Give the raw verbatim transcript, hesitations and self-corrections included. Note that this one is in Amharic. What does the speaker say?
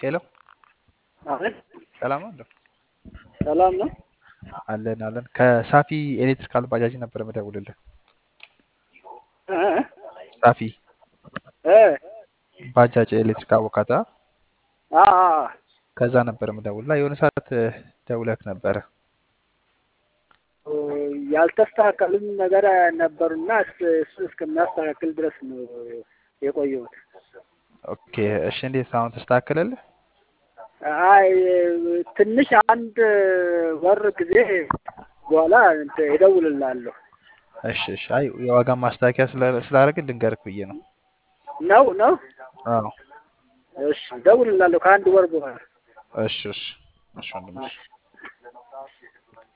ሄሎ አቤት ሰላም አለ ሰላም ነው። አለን አለን ከሳፊ ኤሌክትሪካል ባጃጅ ነበር የምደውልልህ። እ ሳፊ እ ባጃጅ ኤሌክትሪክ አቮካታ አ አ ከዛ ነበር የምደውልልህ። የሆነ ሰዓት እ፣ ደውለህ ነበረ። ኦ፣ ያልተስተካከሉም ነገር ነበሩና እስ- እሱ እስከሚያስተካክል ድረስ ነው የቆየሁት። ኦኬ እሺ፣ እንዴት አሁን ተስተካከለልህ? አይ ትንሽ አንድ ወር ጊዜ በኋላ እንትን እደውልልሃለሁ። እሺ እሺ። አይ የዋጋ ማስተካከያ ስላ- ስላደረግን ልንገርህ ብዬ ነው። ነው ነው። አዎ እሺ እደውልልሃለሁ ከአንድ ወር በኋላ። እሺ እሺ እሺ ወንድምሽ